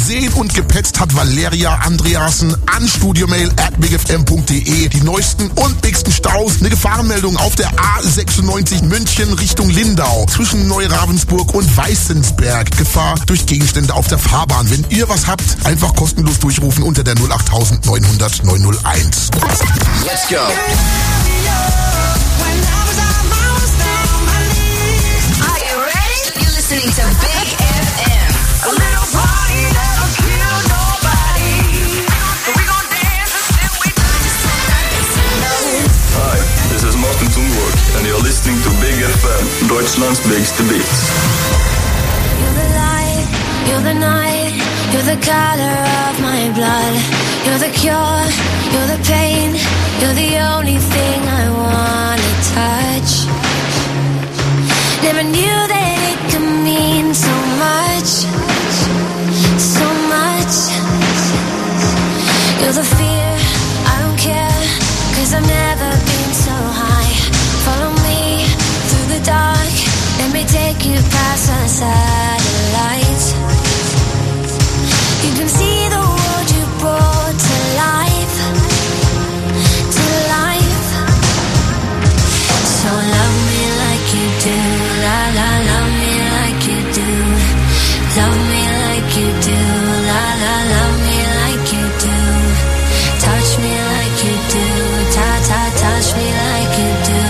Gesehen und gepetzt hat Valeria Andreasen an studiomail@bigfm.de. Die neuesten und dicksten Staus. Eine Gefahrenmeldung auf der A96 München Richtung Lindau. Zwischen Neuravensburg und Weißensberg. Gefahr durch Gegenstände auf der Fahrbahn. Wenn ihr was habt, einfach kostenlos durchrufen unter der 08000 900 901. Let's go. Listening to Big FM. A little party that'll kill nobody. So we gon' dance until we Hi, this is Martin Thunberg and you're listening to Big FM, Deutschland's biggest beats. You're the light, you're the night, you're the color of my blood. You're the cure, you're the pain, you're the only thing I wanna touch. Never knew that it could mean so much, so much. You're the fear, I don't care, 'cause I've never been so high. Follow me through the dark, let me take you past the satellites. You can see the world you brought to life, to life. So love me like you do, la la, love me like you do. Love me like you do, la la, love me like you do. Touch me like you do, ta ta, touch me like you do.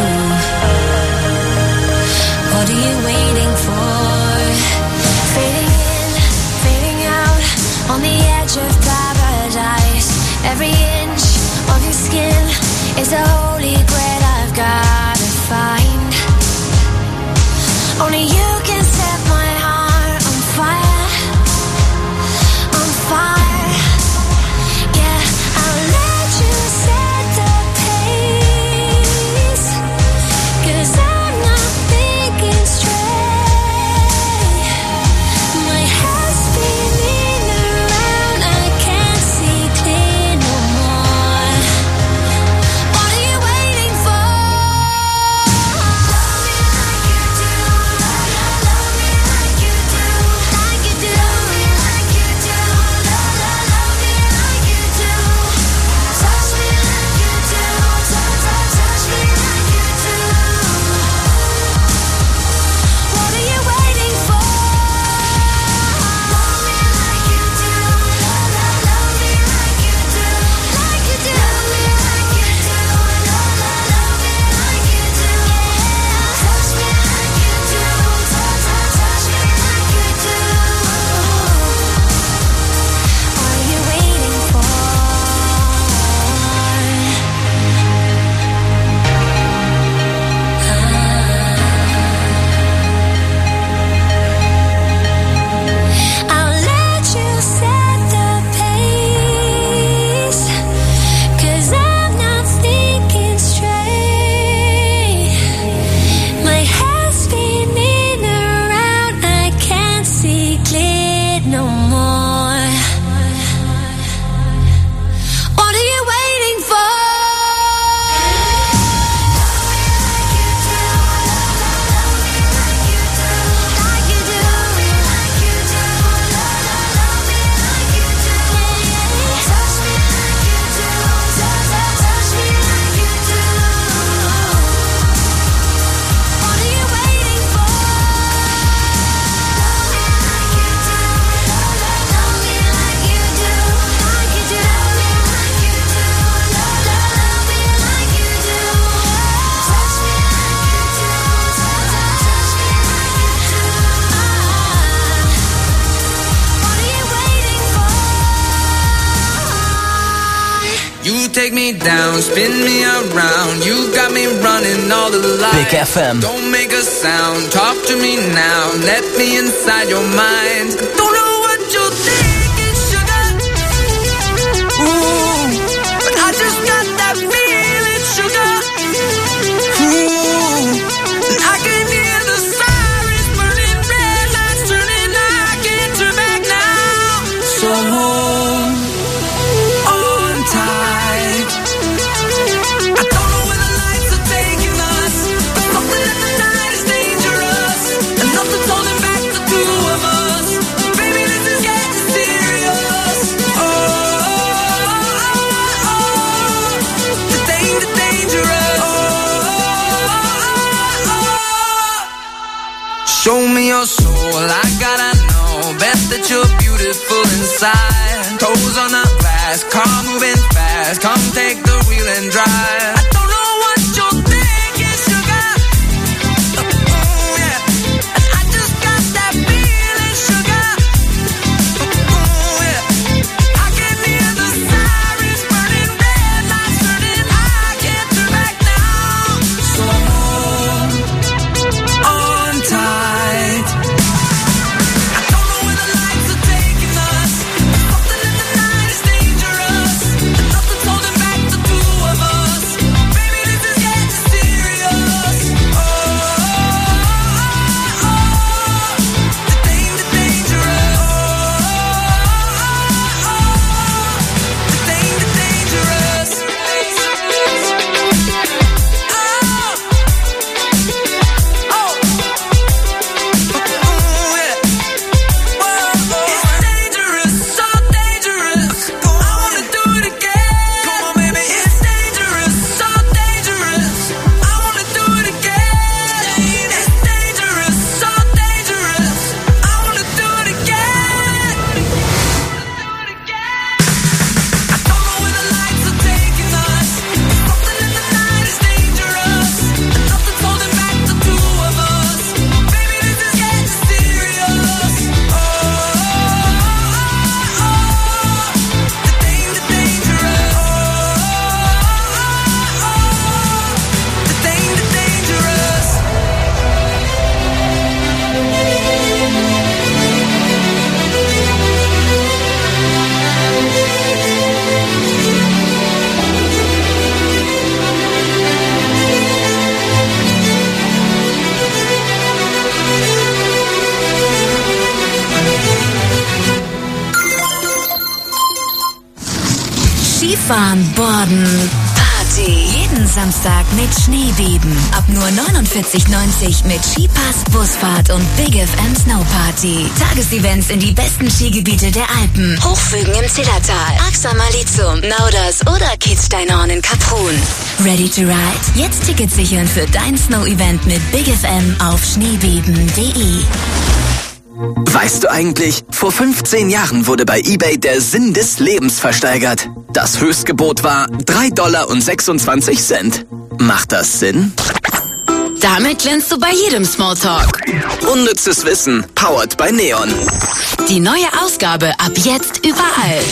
What are you waiting for? Fading in, fading out, on the edge of paradise. Every inch of your skin is a holy grail I've gotta find. Only you can set my heart on fire, on fire. Yeah, I'll let you set the pace, 'cause I'm not thinking straight. My head's spinning around, I can't see clear no more. What are you waiting for? Love me like you do, love me like you do, like you do. Love me like you do, love me like you do. Touch me like you do, touch me like you do. What are you waiting for? Love me like you do, love me like you do, like you do. Love me like you do, love me like you do. Touch me like you do, touch me like you do. What are you waiting for? I'll let you set the pace, 'cause I'm not thinking straight. My head's spinning around, I can't see clear no more. What are you waiting for? Like you do, like you do, love me like you do. Touch me like you do, touch me like you do. What are you waiting for? Love me like you do, love me like you do, like you do. Love me like you do, love me like you do. Touch me like you do, touch me like you do. What are you waiting for? You take me down, spin me around. You got me running all the lights. Big FM. Don't make a sound, talk to me now. Let me inside your mind. Don't know what you're thinking, sugar. Ooh, but I just got that feeling, sugar. Ooh, and I can hear the sirens burning, red lights turning. I can't turn back now. So hold on tight. I don't know where the lights are taking us, but something in the night is dangerous, and nothing's holding back the two of us. Baby, that you're beautiful inside. Toes on the glass, car moving fast. Come take the wheel and drive. I don't know what you're thinking, sugar. Yeah. And I just got that feeling, sugar. Yeah. I can hear the sirens burning, red lights turning. I can't turn back now. So hold on tight. I don't know where the lights are taking us. Something in the night is dangerous. And nothing's holding back the two of us. Baby, this is getting serious. Oh, the danger, dangerous. The danger, dangerous. It's dangerous, so dangerous. I wanna do it again. Come on, baby. It's dangerous, so dangerous. I wanna do it again. It's dangerous, so dangerous. I wanna do it again. I don't know where the lights are taking us. Something in the night is dangerous. And nothing's holding back the two of us. Baby, this is getting serious. Oh, the danger, dangerous. The danger, dangerous. Skifahren, Borden, Party. Jeden Samstag mit Schneebeben. Ab nur 49,90 mit Skipass, Busfahrt und Big FM Snow Party. Tagesevents in die besten Skigebiete der Alpen. Hochfügen im Zillertal, Axamalizum, Nauders oder Kitzsteinhorn in Kaprun. Ready to ride? Jetzt Tickets sichern für dein Snow-Event mit Big FM auf schneebeben.de. Weißt du eigentlich, vor 15 Jahren wurde bei eBay der Sinn des Lebens versteigert. Das Höchstgebot war $3,26. Macht das Sinn? Damit glänzt du bei jedem Smalltalk. Unnützes Wissen, powered by Neon. Die neue Ausgabe ab jetzt überall.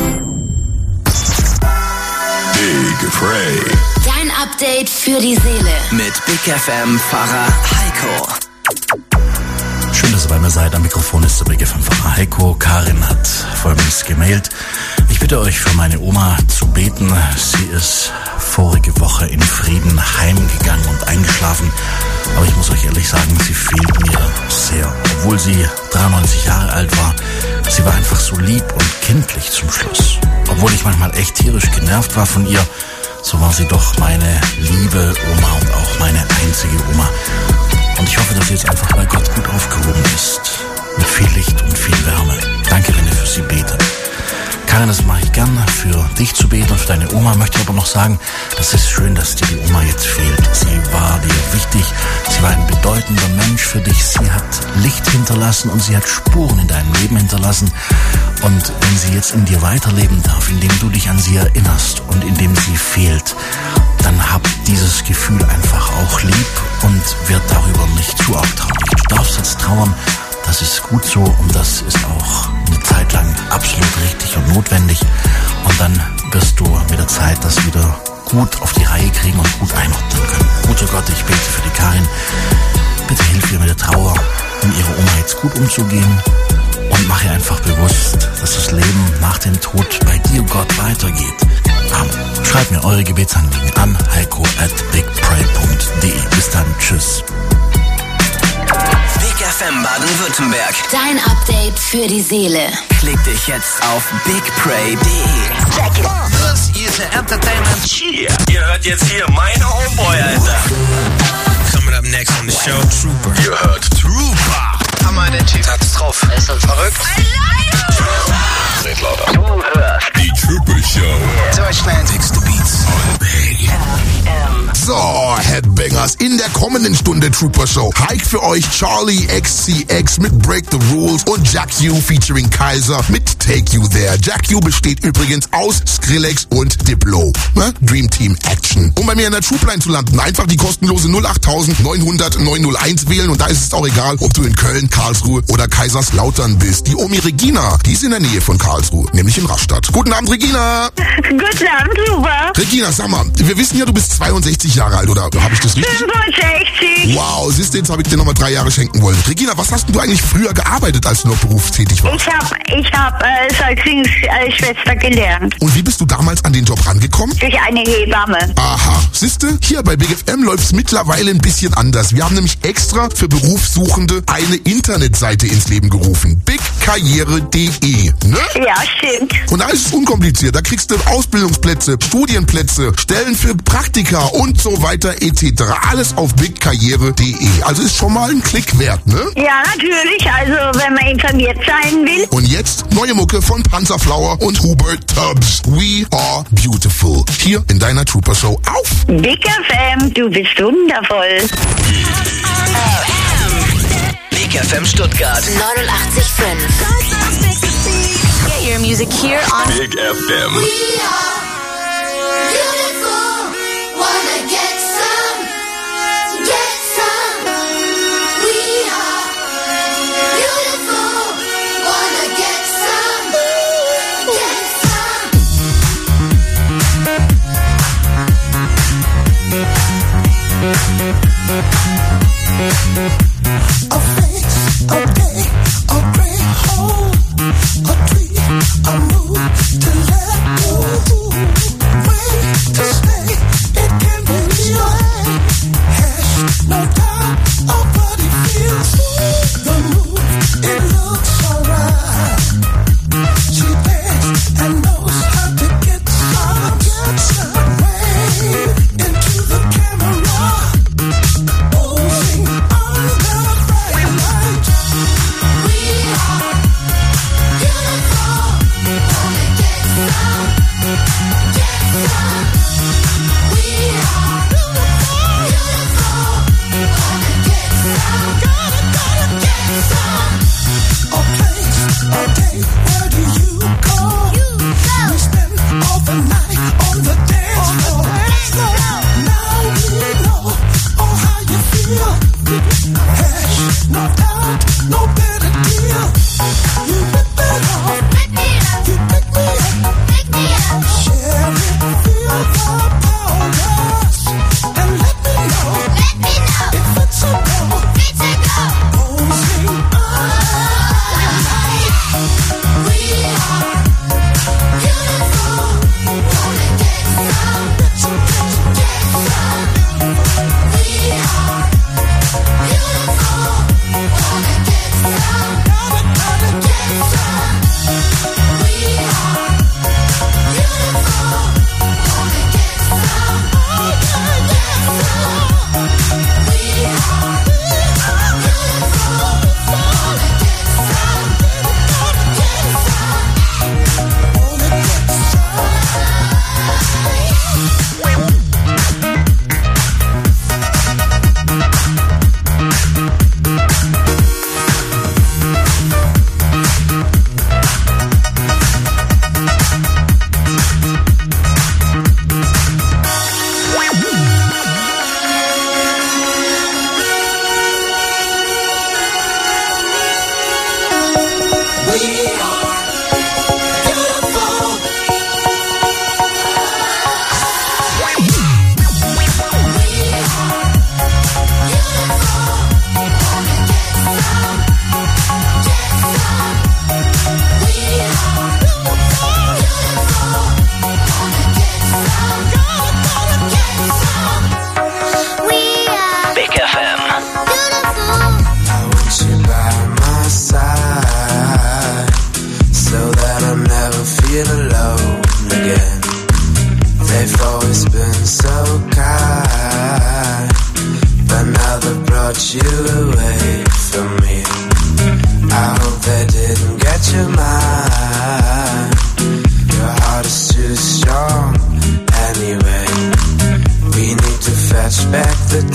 Big Frey. Dein Update für die Seele. Mit Big FM Pfarrer Heiko. Schön, dass ihr bei mir seid. Am Mikrofon ist der Big FM-Pfarrer Heiko. Karin hat Folgendes gemailt. Ich bitte euch für meine Oma zu beten. Sie ist vorige Woche in Frieden heimgegangen und eingeschlafen. Aber ich muss euch ehrlich sagen, sie fehlt mir sehr. Obwohl sie 93 Jahre alt war, sie war einfach so lieb und kindlich zum Schluss. Obwohl ich manchmal echt tierisch genervt war von ihr, so war sie doch meine liebe Oma und auch meine einzige Oma. Und ich hoffe, dass sie jetzt einfach bei Gott gut aufgehoben ist. Mit viel Licht und viel Wärme. Danke, wenn ihr für sie betet. Karin, das mache ich gern, für dich zu beten und für deine Oma. Möchte aber noch sagen, das ist schön, dass dir die Oma jetzt fehlt. Sie war dir wichtig, sie war ein bedeutender Mensch für dich. Sie hat Licht hinterlassen und sie hat Spuren in deinem Leben hinterlassen. Und wenn sie jetzt in dir weiterleben darf, indem du dich an sie erinnerst und indem sie fehlt, dann hab dieses Gefühl einfach auch lieb und werd darüber nicht zu arg traurig. Du darfst jetzt trauern, das ist gut so und das ist auch eine Zeit lang absolut richtig und notwendig. Und dann wirst du mit der Zeit das wieder gut auf die Reihe kriegen und gut einordnen können. Guter Gott, ich bete für die Karin. Bitte hilf ihr mit der Trauer, um ihre Oma jetzt gut umzugehen. Und mach ihr einfach bewusst, dass das Leben nach dem Tod bei dir, Gott, weitergeht. Amen. Schreibt mir eure Gebetsanliegen an heiko@bigpray.de. Bis dann, tschüss. Big FM Baden-Württemberg. Dein Update für die Seele. Klick dich jetzt auf bigpray.de. Das hier ist der Entertainment. Yeah. Ihr hört jetzt hier mein Homeboy, Alter. Coming up next on the show, Trooper. Ihr hört Trooper. Hammer, der Typ hat's drauf. Ist das verrückt? Seht lauter. Du hörst die Triple Show. Deutschland. So, Herr Bangers in der kommenden Stunde Trooper Show. Hike für euch Charlie XCX mit Break the Rules und Jack U featuring Kaiser mit Take You There. Jack U besteht übrigens aus Skrillex und Diplo. Dream Team Action. Um bei mir in der Troopline zu landen, einfach die kostenlose 08900 901 wählen und da ist es auch egal, ob du in Köln, Karlsruhe oder Kaiserslautern bist. Die Omi Regina, die ist in der Nähe von Karlsruhe, nämlich in Rastatt. Guten Abend, Regina. Guten Abend, super. Regina, sag mal, wir wissen ja, du bist 62 Jahre alt, oder habe ich das richtig? 65. Wow, siehst du, jetzt habe ich dir nochmal 3 Jahre schenken wollen. Regina, was hast denn du eigentlich früher gearbeitet, als du noch berufstätig warst? Ich hab Säuglingsschwester gelernt. Und wie bist du damals an den Job rangekommen? Durch eine Hebamme. Aha, siehste, hier bei Big FM läuft's mittlerweile ein bisschen anders. Wir haben nämlich extra für Berufssuchende eine Internetseite ins Leben gerufen. bigkarriere.de, ne? Ja, stimmt. Und da ist es unkompliziert. Da kriegst du Ausbildungsplätze, Studienplätze, Stellen für Praktika und so weiter etc. Alles auf bigkarriere.de. Also ist schon mal ein Klick wert, ne? Ja, natürlich. Also, wenn man informiert sein will. Und jetzt neue Mucke von Panzerflower und Hubert Tubbs. We are beautiful. Hier in deiner Trooper Show auf Big FM, du bist wundervoll. Big FM Stuttgart. 89,5. Get your music here on Big FM. A face, a day, a great hole, a tree, a move to let go. Way to stay, it can be right. Has no doubt of what it feels. The move, it looks alright. She danced and knows how to get some way into the camera. Posing under bright light. We are beautiful. Wanna get some, get some. We are beautiful. Wanna get some, gotta get some. A place, a day, where do you go? We spend all the night on the dance floor. Now we know how you feel. Cash, no doubt, no better deal. You rip it off, you pick me up, share it, feel the progress, and let me know if it's a go. Posing all night. We are beautiful. Wanna get some, get some. We are beautiful. Wanna get some, gotta get some. We are beautiful. Wanna get some, gotta get some. We are beautiful. Wanna get some, gotta get some. Wanna get We are beautiful. Big FM. I want you by my side, so that I never feel alone again. They've always been so kind, but now they've brought you away from me. I hope they didn't get your mind. Your heart is too strong anyway. We need to fetch back the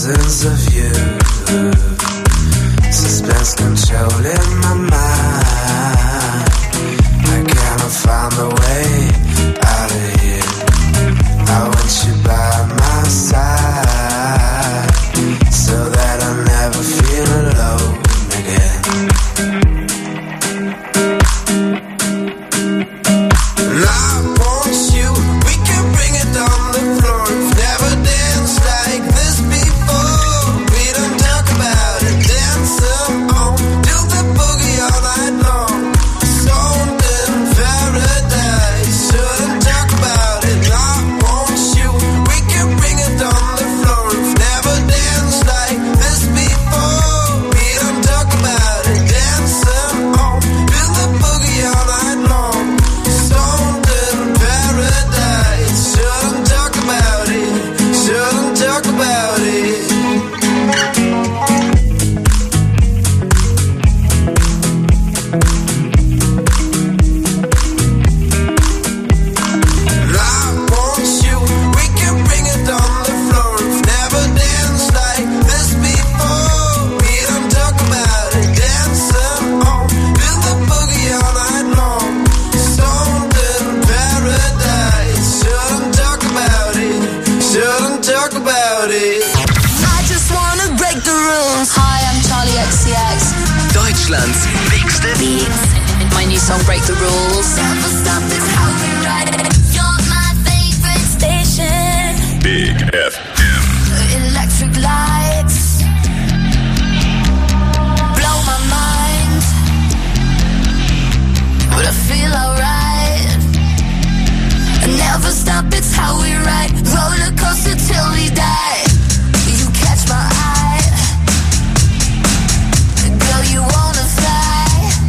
presence of you. Suspense controlling my mind. I cannot find the way out of here. I want you by my side, so that I never feel alone again. And I want you, we can bring it on the floor. We've never danced like this before. We don't talk about it, dance on, do the boogie all night long. Stoned in paradise, shouldn't talk about it. I want you, we can bring it on the floor. We've never danced like this before. We don't talk about it, dance on, do the boogie all night long. Stoned in paradise, shouldn't talk about it, shouldn't talk about it. And I want you, we can bring it on the floor. We've never danced like this before. We don't talk about it, dancing on, do the boogie all night long. Stoned in paradise, shouldn't talk about it, shouldn't talk about it. I just wanna break the rules. Hi, I'm Charlie XCX. Deutschlands bigste Beats. My new song, Break the Rules. Never stop, it's how we ride it. You're my favorite station. Big FM. Electric lights blow my mind, but I feel alright. Never stop, it's how we ride. Roller coaster till we die. You catch my eye, girl, you wanna fly.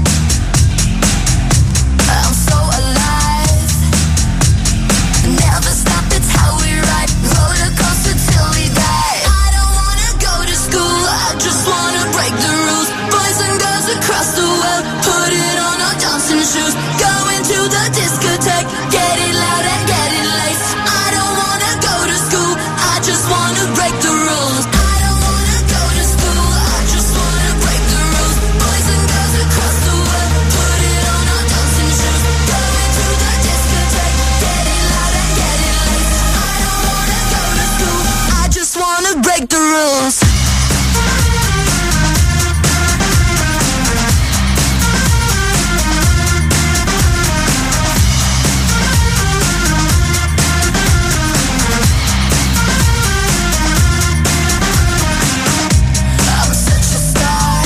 I'm so alive. Never stop, it's how we ride. Roller coaster till we die. I don't wanna go to school, I just wanna break the rules. Boys and girls across the world, put it on our dancing shoes. Going to the discotheque, get it loud and get it late. I don't wanna go to school, I just wanna break the rules. I don't wanna go to school, I just wanna break the rules. Boys and girls across the world, put it on our dancing shoes. Going to the discotheque, get it loud and get it late. I don't wanna go to school, I just wanna break the rules. I'm such a star,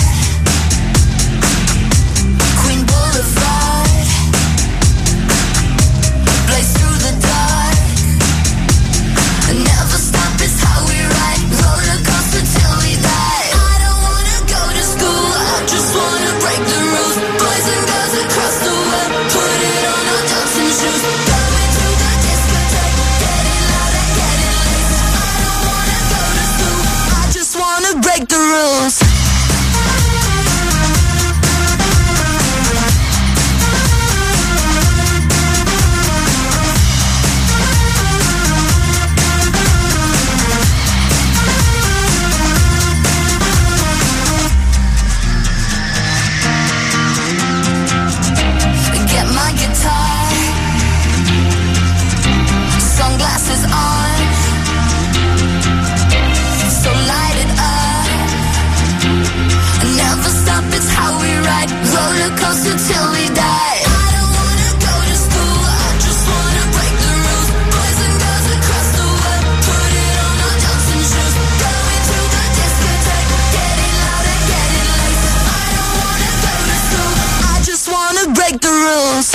Queen Boulevard, blaze through the dark. Never stop, it's how we ride. Roller coaster till we die. I don't wanna go to school, I just wanna break the rules. Boys and girls across the world, put it on our dancing shoes. Going to the discotheque, get it loud and get it late. I don't wanna go to school, I just wanna break the rules. Get my guitar, sunglasses on, so light it up. Never stop, it's how we ride. Roller coaster till we die. I don't wanna go to school, I just wanna break the rules. Boys and girls across the world, put it on our dancing shoes. Going to the discotheque, get it loud and get it late. I don't wanna go to school, I just wanna break the rules.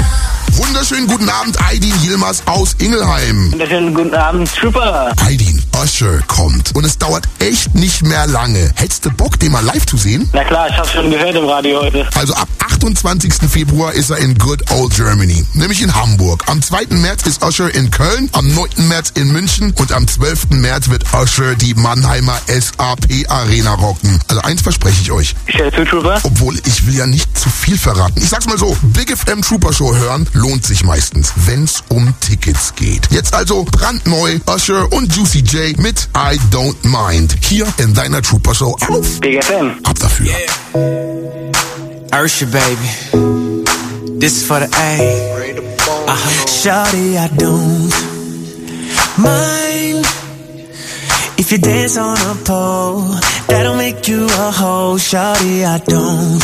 Wunderschönen guten Abend, Aydin Yilmaz aus Ingelheim. Wunderschönen guten Abend, Trooper. Aydin, Usher kommt. Und es dauert echt nicht mehr lange. Hättest du Bock, den mal live zu sehen? Na klar, ich hab's schon gehört im Radio heute. Also ab 28. Februar ist er in Good Old Germany, nämlich in Hamburg. Am 2. März ist Usher in Köln, am 9. März in München und am 12. März wird Usher die Mannheimer SAP Arena rocken. Also eins verspreche ich euch. Ist der Trooper? Obwohl, ich will ja nicht zu viel verraten. Ich sag's mal so, Big FM Trooper Show hören lohnt sich meistens, wenn's um Tickets geht. Jetzt also brandneu Usher und Juicy J mit I Don't Mind. Hier in deiner Trooper Show auf Big FM. Ab dafür. Usher, baby. This is for the A. Shawty, I don't mind if you dance on a pole. That'll make you a hoe. Shawty, I don't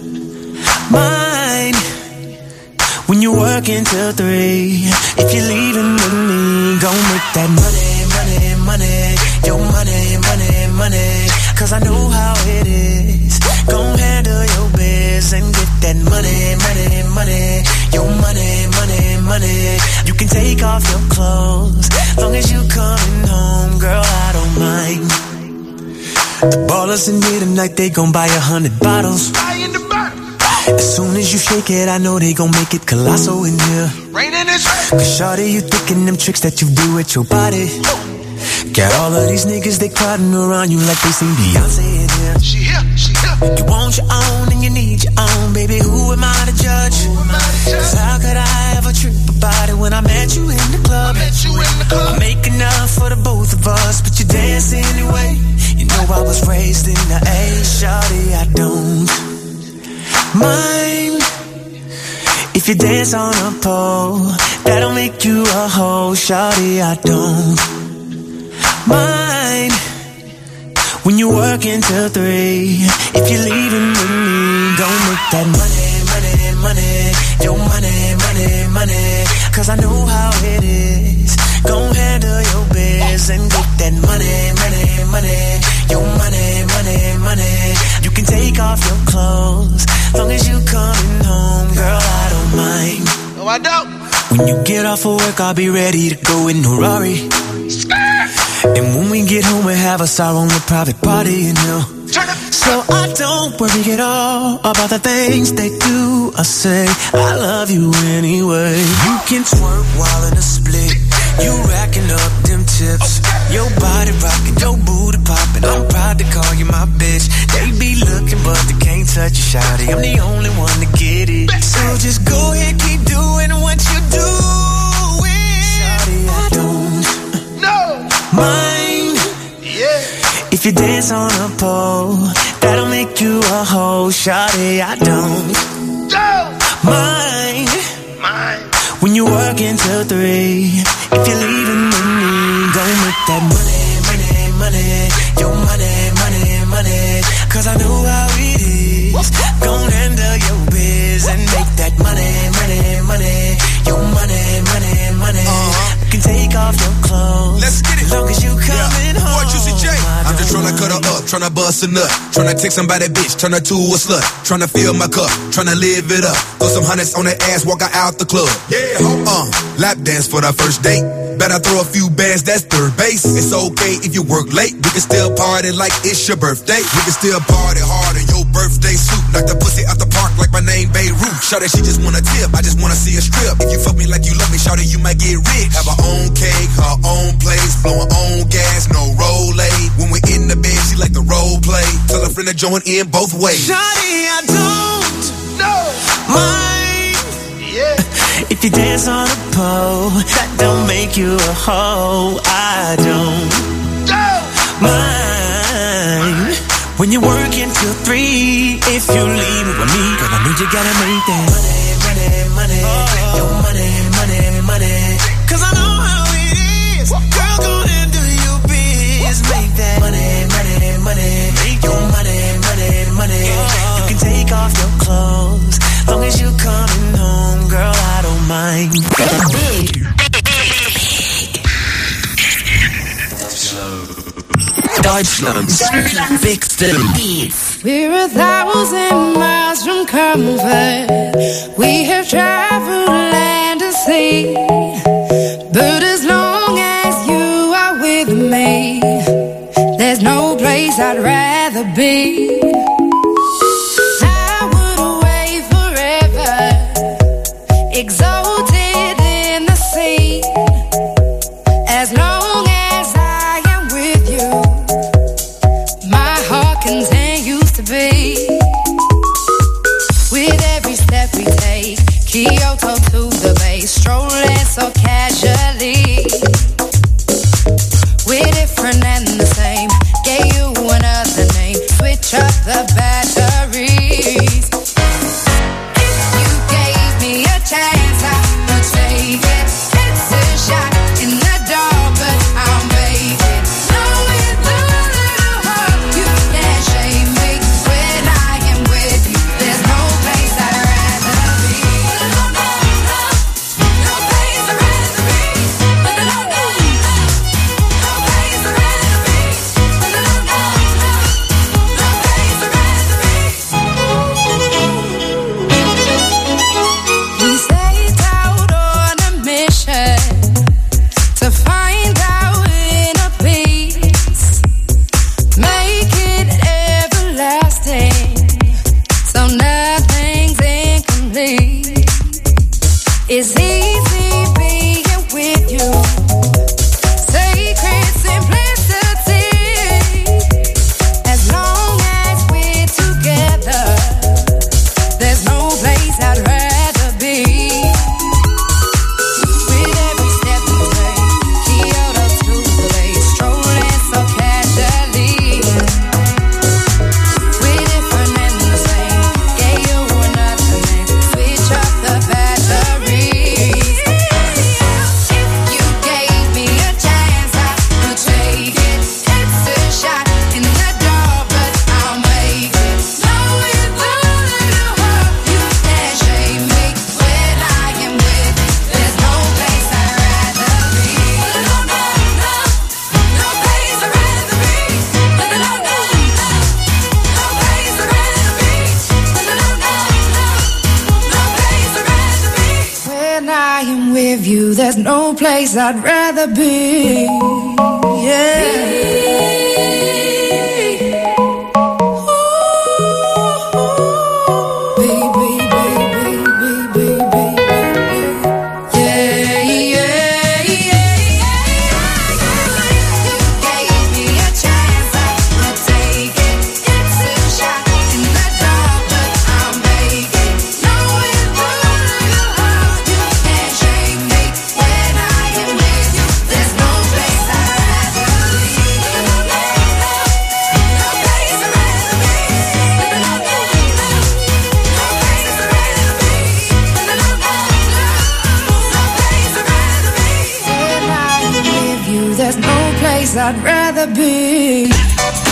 mind when you work until 3. If you're leaving with me, go make that money, money, money. Your money, money, money. Cause I know how it is. Gon' handle your biz and get that money, money, money. Your money, money, money. You can take off your clothes, long as you coming home, girl, I don't mind. The ballers in here tonight, they gon' buy 100 bottles. As soon as you shake it, I know they gon' make it colossal in here. Cause shawty, you thinking them tricks that you do with your body. Got all of these niggas, they crowding around you like they seen Beyonce in here. She here. You want your own and you need your own, baby, who am I to judge? Cause how could I ever trip about it when I met you in the club? I make enough for the both of us, but you dance anyway. You know I was raised in the A, shawty, I don't mind if you dance on a pole. That'll make you a hoe, shawty, I don't mind when you work until 3. If you're leaving with me, go make that money, money, money. Your money, money, money. Cause I know how it is. Gon' handle your biz and get that money, money, money. Your money, money, money. You can take off your clothes, long as you coming home, girl, I don't mind. No, I don't. When you get off of work, I'll be ready to go in a Rari. And when we get home, we'll have us our own private party, you know. So I don't worry at all about the things they do or say. I love you anyway. You can twerk while in a split. You racking up them tips. Your body rocking, your booty popping. I'm proud to call you my bitch. They be looking, but they can't touch you, shawty. I'm the only one to get it. So just go ahead, keep doing what you doing. Shawty, I don't mind if you dance on a pole. That'll make you a hoe, shawty, I don't mind when you work until 3. If you're leaving with me, go make that money, money, money. Your money, money, money. Cause I know how it is. Gon' handle your biz and make that money, money, money. Your money, money, money. You can take off your clothes. Let's get it. Long as you coming home. Boy, Juicy J. I'm just tryna cut her up, tryna bust a nut. Tryna take somebody bitch, turn her to a slut. Tryna fill my cup, tryna live it up. Throw some hundreds on that ass, walk her out the club. Yeah, lap dance for the first date. Better throw a few bands, that's third base. It's okay if you work late. We can still party like it's your birthday. We can still party hard in your birthday suit. Knock the pussy out the park like my name Beirut. Shawty, she just wanna tip, I just wanna see her strip. If you fuck me like you love me, shawty, you might get rich. Have her own cake, her own place, blowing own gas, no Rolade. When we in the bed, she like the role play. Tell her friend to join in both ways. Shawty, I don't mind if you dance on a pole. That don't make you a hoe. I don't mind when you work until 3. If you leave with me, cause I know you gotta make that money, money, money. Your money, money, money. Cause I know how it is. Girl, go and do your biz. Make that money, money, money. Make your money, money, money. You can take off your clothes, long as you coming home, girl, I don't mind. Deutschland's bigste Beats. We're 1,000 miles from comfort. We have traveled land and sea. But as long as you are with me, place I'd rather be. I would away forever, exalted in the sea. As long as I am with you, my heart continues to beat. With every step we take, Kyoto to the bay, strolling so casually. We're different and the same, gave you another name, switch up the batteries. If you gave me a chance, I would take it. It's a shot in the dark, but I'll make it. Knowing the little heart, you can't shame me. When I am with you, there's no place I'd rather be. No place I'd rather be. No place I'd rather be. We set out on a mission to find our inner peace, make it everlasting, so nothing's incomplete. It's easy being with you, sacred simplicity. As long as we're together, there's no place I'd rather be. With every step we take, Kyoto to the bay, strolling so casually. We're different and the same, gave you another name, switch up the batteries. If you gave me a chance, I would take it. It's a shot in the dark, but I'll make it. Knowing the little heart, you can't shame me. When I am with you, there's no place I'd rather be. No place I'd rather be. No place I'd rather be. When I am with you, there's no place I'd rather be. I'd rather be.